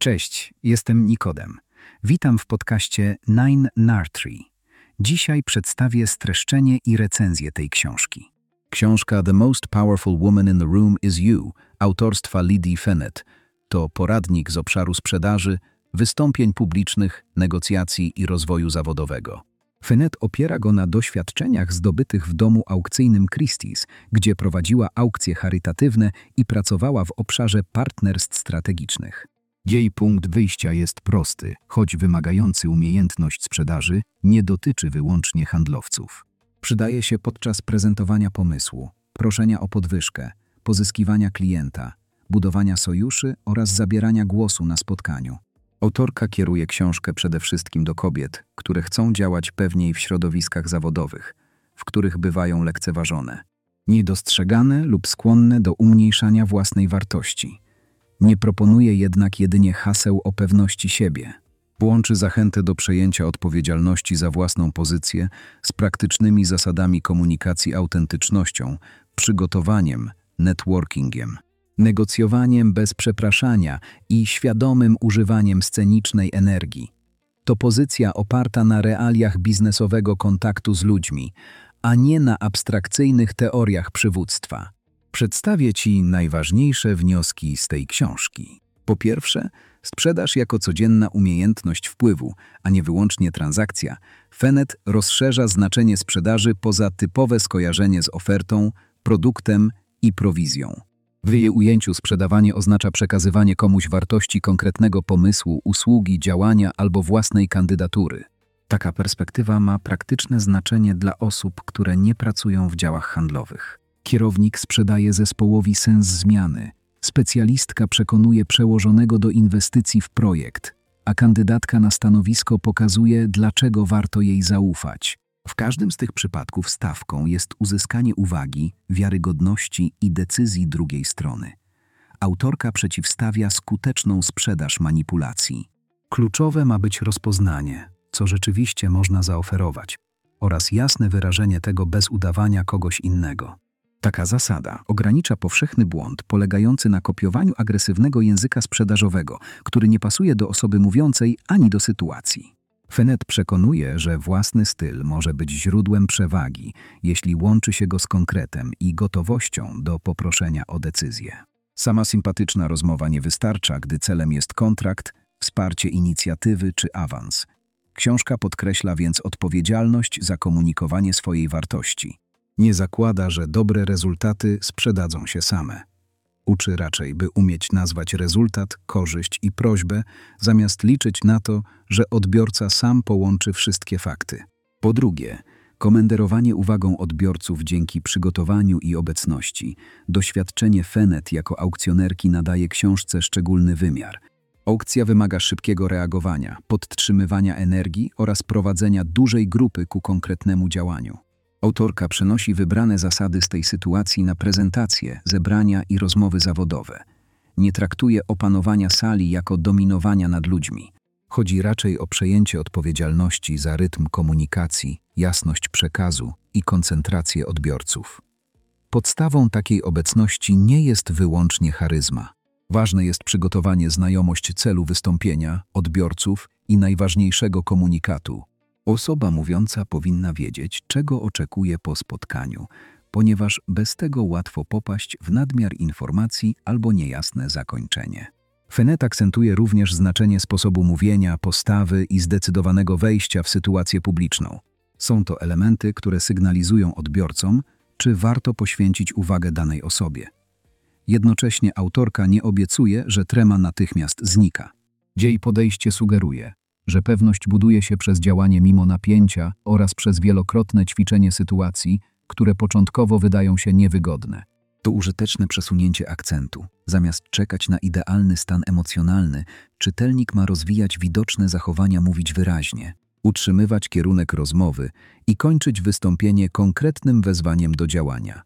Cześć, jestem Nikodem. Witam w podcaście Nine Nartree. Dzisiaj przedstawię streszczenie i recenzję tej książki. Książka The Most Powerful Woman in the Room is You autorstwa Lydie Fenech to poradnik z obszaru sprzedaży, wystąpień publicznych, negocjacji i rozwoju zawodowego. Fenech opiera go na doświadczeniach zdobytych w domu aukcyjnym Christie's, gdzie prowadziła aukcje charytatywne i pracowała w obszarze partnerstw strategicznych. Jej punkt wyjścia jest prosty, choć wymagający umiejętność sprzedaży, nie dotyczy wyłącznie handlowców. Przydaje się podczas prezentowania pomysłu, proszenia o podwyżkę, pozyskiwania klienta, budowania sojuszy oraz zabierania głosu na spotkaniu. Autorka kieruje książkę przede wszystkim do kobiet, które chcą działać pewniej w środowiskach zawodowych, w których bywają lekceważone, niedostrzegane lub skłonne do umniejszania własnej wartości. Nie proponuje jednak jedynie haseł o pewności siebie. Łączy zachętę do przejęcia odpowiedzialności za własną pozycję z praktycznymi zasadami komunikacji, autentycznością, przygotowaniem, networkingiem, negocjowaniem bez przepraszania i świadomym używaniem scenicznej energii. To pozycja oparta na realiach biznesowego kontaktu z ludźmi, a nie na abstrakcyjnych teoriach przywództwa. Przedstawię Ci najważniejsze wnioski z tej książki. Po pierwsze, sprzedaż jako codzienna umiejętność wpływu, a nie wyłącznie transakcja. Fenech rozszerza znaczenie sprzedaży poza typowe skojarzenie z ofertą, produktem i prowizją. W jej ujęciu sprzedawanie oznacza przekazywanie komuś wartości konkretnego pomysłu, usługi, działania albo własnej kandydatury. Taka perspektywa ma praktyczne znaczenie dla osób, które nie pracują w działach handlowych. Kierownik sprzedaje zespołowi sens zmiany, specjalistka przekonuje przełożonego do inwestycji w projekt, a kandydatka na stanowisko pokazuje, dlaczego warto jej zaufać. W każdym z tych przypadków stawką jest uzyskanie uwagi, wiarygodności i decyzji drugiej strony. Autorka przeciwstawia skuteczną sprzedaż manipulacji. Kluczowe ma być rozpoznanie, co rzeczywiście można zaoferować, oraz jasne wyrażenie tego bez udawania kogoś innego. Taka zasada ogranicza powszechny błąd polegający na kopiowaniu agresywnego języka sprzedażowego, który nie pasuje do osoby mówiącej ani do sytuacji. Fenech przekonuje, że własny styl może być źródłem przewagi, jeśli łączy się go z konkretem i gotowością do poproszenia o decyzję. Sama sympatyczna rozmowa nie wystarcza, gdy celem jest kontrakt, wsparcie inicjatywy czy awans. Książka podkreśla więc odpowiedzialność za komunikowanie swojej wartości. Nie zakłada, że dobre rezultaty sprzedadzą się same. Uczy raczej, by umieć nazwać rezultat, korzyść i prośbę, zamiast liczyć na to, że odbiorca sam połączy wszystkie fakty. Po drugie, komenderowanie uwagą odbiorców dzięki przygotowaniu i obecności. Doświadczenie Fenech jako aukcjonerki nadaje książce szczególny wymiar. Aukcja wymaga szybkiego reagowania, podtrzymywania energii oraz prowadzenia dużej grupy ku konkretnemu działaniu. Autorka przenosi wybrane zasady z tej sytuacji na prezentacje, zebrania i rozmowy zawodowe. Nie traktuje opanowania sali jako dominowania nad ludźmi. Chodzi raczej o przejęcie odpowiedzialności za rytm komunikacji, jasność przekazu i koncentrację odbiorców. Podstawą takiej obecności nie jest wyłącznie charyzma. Ważne jest przygotowanie, znajomość celu wystąpienia, odbiorców i najważniejszego komunikatu. Osoba mówiąca powinna wiedzieć, czego oczekuje po spotkaniu, ponieważ bez tego łatwo popaść w nadmiar informacji albo niejasne zakończenie. Fenech akcentuje również znaczenie sposobu mówienia, postawy i zdecydowanego wejścia w sytuację publiczną. Są to elementy, które sygnalizują odbiorcom, czy warto poświęcić uwagę danej osobie. Jednocześnie autorka nie obiecuje, że trema natychmiast znika. Jej podejście sugeruje, że pewność buduje się przez działanie mimo napięcia oraz przez wielokrotne ćwiczenie sytuacji, które początkowo wydają się niewygodne. To użyteczne przesunięcie akcentu. Zamiast czekać na idealny stan emocjonalny, czytelnik ma rozwijać widoczne zachowania, mówić wyraźnie, utrzymywać kierunek rozmowy i kończyć wystąpienie konkretnym wezwaniem do działania.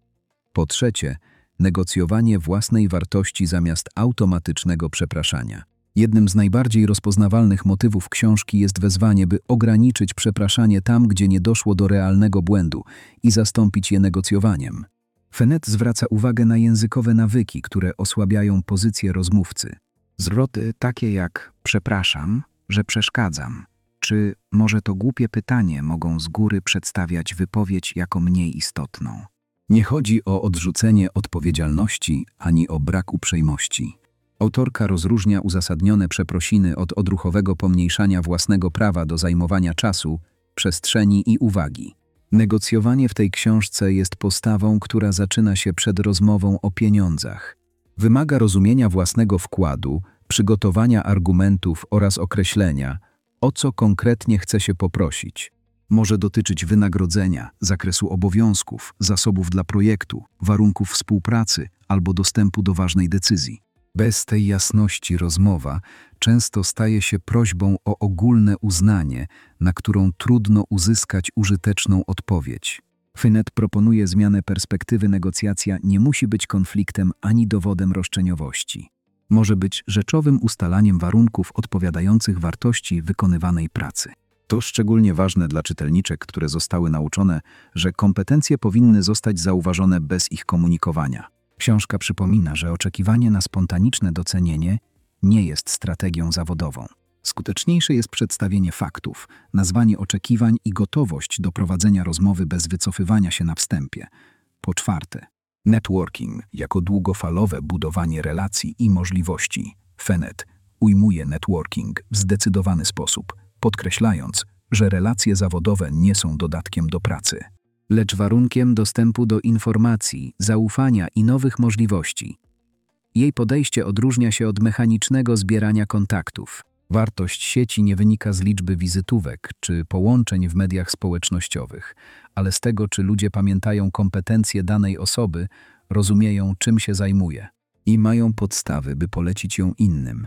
Po trzecie, negocjowanie własnej wartości zamiast automatycznego przepraszania. Jednym z najbardziej rozpoznawalnych motywów książki jest wezwanie, by ograniczyć przepraszanie tam, gdzie nie doszło do realnego błędu i zastąpić je negocjowaniem. Fenech zwraca uwagę na językowe nawyki, które osłabiają pozycję rozmówcy. Zwroty takie jak „przepraszam, że przeszkadzam” czy „może to głupie pytanie” mogą z góry przedstawiać wypowiedź jako mniej istotną. Nie chodzi o odrzucenie odpowiedzialności ani o brak uprzejmości. Autorka rozróżnia uzasadnione przeprosiny od odruchowego pomniejszania własnego prawa do zajmowania czasu, przestrzeni i uwagi. Negocjowanie w tej książce jest postawą, która zaczyna się przed rozmową o pieniądzach. Wymaga rozumienia własnego wkładu, przygotowania argumentów oraz określenia, o co konkretnie chce się poprosić. Może dotyczyć wynagrodzenia, zakresu obowiązków, zasobów dla projektu, warunków współpracy albo dostępu do ważnej decyzji. Bez tej jasności rozmowa często staje się prośbą o ogólne uznanie, na którą trudno uzyskać użyteczną odpowiedź. Finet proponuje zmianę perspektywy. Negocjacja nie musi być konfliktem ani dowodem roszczeniowości. Może być rzeczowym ustalaniem warunków odpowiadających wartości wykonywanej pracy. To szczególnie ważne dla czytelniczek, które zostały nauczone, że kompetencje powinny zostać zauważone bez ich komunikowania. Książka przypomina, że oczekiwanie na spontaniczne docenienie nie jest strategią zawodową. Skuteczniejsze jest przedstawienie faktów, nazwanie oczekiwań i gotowość do prowadzenia rozmowy bez wycofywania się na wstępie. Po czwarte, networking jako długofalowe budowanie relacji i możliwości. Finet ujmuje networking w zdecydowany sposób, podkreślając, że relacje zawodowe nie są dodatkiem do pracy, lecz warunkiem dostępu do informacji, zaufania i nowych możliwości. Jej podejście odróżnia się od mechanicznego zbierania kontaktów. Wartość sieci nie wynika z liczby wizytówek czy połączeń w mediach społecznościowych, ale z tego, czy ludzie pamiętają kompetencje danej osoby, rozumieją, czym się zajmuje i mają podstawy, by polecić ją innym.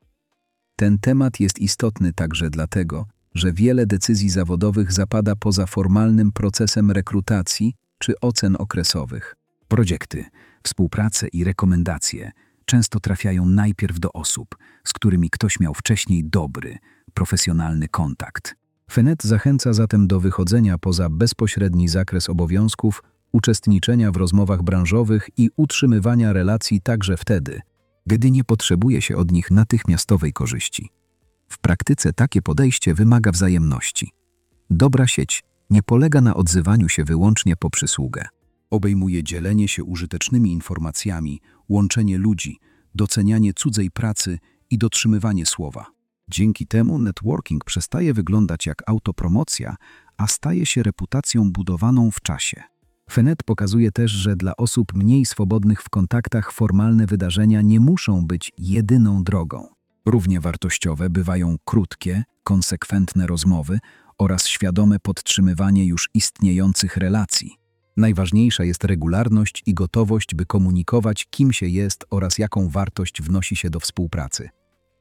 Ten temat jest istotny także dlatego, że wiele decyzji zawodowych zapada poza formalnym procesem rekrutacji czy ocen okresowych. Projekty, współprace i rekomendacje często trafiają najpierw do osób, z którymi ktoś miał wcześniej dobry, profesjonalny kontakt. Finet zachęca zatem do wychodzenia poza bezpośredni zakres obowiązków, uczestniczenia w rozmowach branżowych i utrzymywania relacji także wtedy, gdy nie potrzebuje się od nich natychmiastowej korzyści. W praktyce takie podejście wymaga wzajemności. Dobra sieć nie polega na odzywaniu się wyłącznie po przysługę. Obejmuje dzielenie się użytecznymi informacjami, łączenie ludzi, docenianie cudzej pracy i dotrzymywanie słowa. Dzięki temu networking przestaje wyglądać jak autopromocja, a staje się reputacją budowaną w czasie. Finet pokazuje też, że dla osób mniej swobodnych w kontaktach formalne wydarzenia nie muszą być jedyną drogą. Równie wartościowe bywają krótkie, konsekwentne rozmowy oraz świadome podtrzymywanie już istniejących relacji. Najważniejsza jest regularność i gotowość, by komunikować, kim się jest oraz jaką wartość wnosi się do współpracy.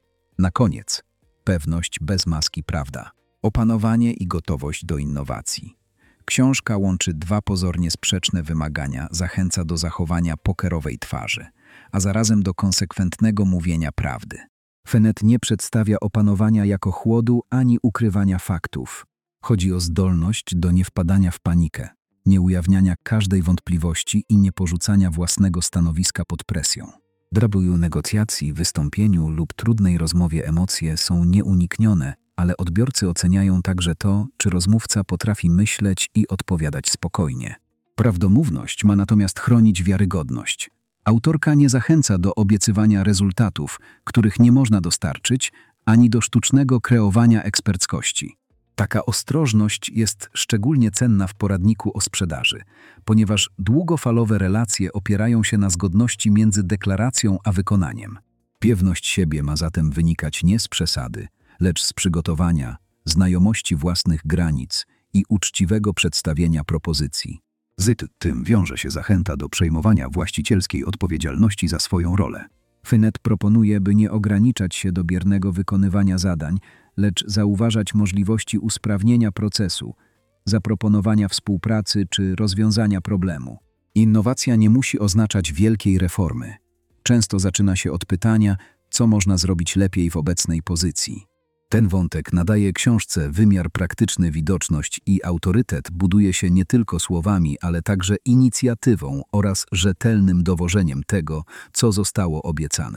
Na koniec, pewność bez maski prawda. Opanowanie i gotowość do innowacji. Książka łączy dwa pozornie sprzeczne wymagania, zachęca do zachowania pokerowej twarzy, a zarazem do konsekwentnego mówienia prawdy. Finet nie przedstawia opanowania jako chłodu ani ukrywania faktów. Chodzi o zdolność do niewpadania w panikę, nieujawniania każdej wątpliwości i nieporzucania własnego stanowiska pod presją. W negocjacji, wystąpieniu lub trudnej rozmowie emocje są nieuniknione, ale odbiorcy oceniają także to, czy rozmówca potrafi myśleć i odpowiadać spokojnie. Prawdomówność ma natomiast chronić wiarygodność. Autorka nie zachęca do obiecywania rezultatów, których nie można dostarczyć, ani do sztucznego kreowania eksperckości. Taka ostrożność jest szczególnie cenna w poradniku o sprzedaży, ponieważ długofalowe relacje opierają się na zgodności między deklaracją a wykonaniem. Pewność siebie ma zatem wynikać nie z przesady, lecz z przygotowania, znajomości własnych granic i uczciwego przedstawienia propozycji. Z tym wiąże się zachęta do przejmowania właścicielskiej odpowiedzialności za swoją rolę. Finet proponuje, by nie ograniczać się do biernego wykonywania zadań, lecz zauważać możliwości usprawnienia procesu, zaproponowania współpracy czy rozwiązania problemu. Innowacja nie musi oznaczać wielkiej reformy. Często zaczyna się od pytania, co można zrobić lepiej w obecnej pozycji. Ten wątek nadaje książce wymiar praktyczny, widoczność i autorytet buduje się nie tylko słowami, ale także inicjatywą oraz rzetelnym dowożeniem tego, co zostało obiecane.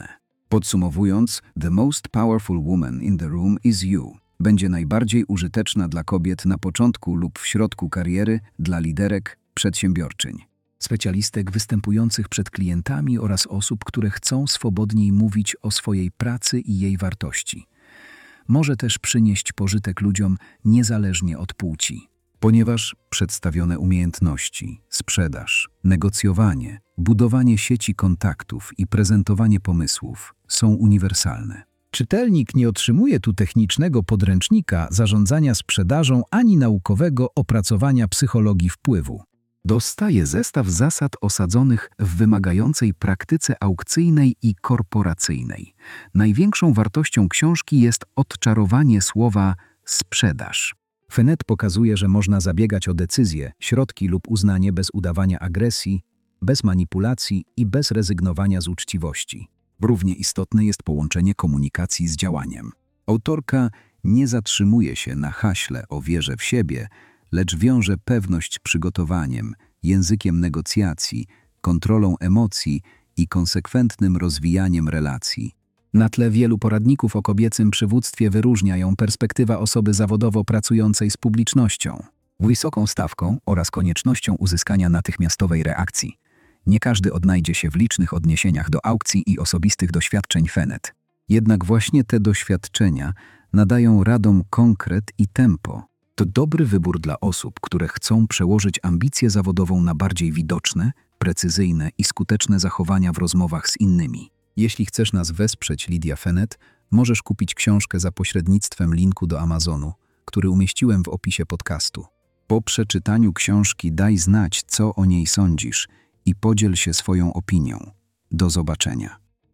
Podsumowując, The most powerful woman in the room is you będzie najbardziej użyteczna dla kobiet na początku lub w środku kariery, dla liderek, przedsiębiorczyń, specjalistek występujących przed klientami oraz osób, które chcą swobodniej mówić o swojej pracy i jej wartości. Może też przynieść pożytek ludziom niezależnie od płci, ponieważ przedstawione umiejętności, sprzedaż, negocjowanie, budowanie sieci kontaktów i prezentowanie pomysłów są uniwersalne. Czytelnik nie otrzymuje tu technicznego podręcznika zarządzania sprzedażą ani naukowego opracowania psychologii wpływu. Dostaje zestaw zasad osadzonych w wymagającej praktyce aukcyjnej i korporacyjnej. Największą wartością książki jest odczarowanie słowa sprzedaż. Fenet pokazuje, że można zabiegać o decyzje, środki lub uznanie bez udawania agresji, bez manipulacji i bez rezygnowania z uczciwości. Równie istotne jest połączenie komunikacji z działaniem. Autorka nie zatrzymuje się na haśle o wierze w siebie, lecz wiąże pewność z przygotowaniem, językiem negocjacji, kontrolą emocji i konsekwentnym rozwijaniem relacji. Na tle wielu poradników o kobiecym przywództwie wyróżnia ją perspektywa osoby zawodowo pracującej z publicznością, wysoką stawką oraz koniecznością uzyskania natychmiastowej reakcji. Nie każdy odnajdzie się w licznych odniesieniach do aukcji i osobistych doświadczeń Fenet. Jednak właśnie te doświadczenia nadają radom konkret i tempo. To dobry wybór dla osób, które chcą przełożyć ambicję zawodową na bardziej widoczne, precyzyjne i skuteczne zachowania w rozmowach z innymi. Jeśli chcesz nas wesprzeć, Lydia Fenet, możesz kupić książkę za pośrednictwem linku do Amazonu, który umieściłem w opisie podcastu. Po przeczytaniu książki daj znać, co o niej sądzisz i podziel się swoją opinią. Do zobaczenia.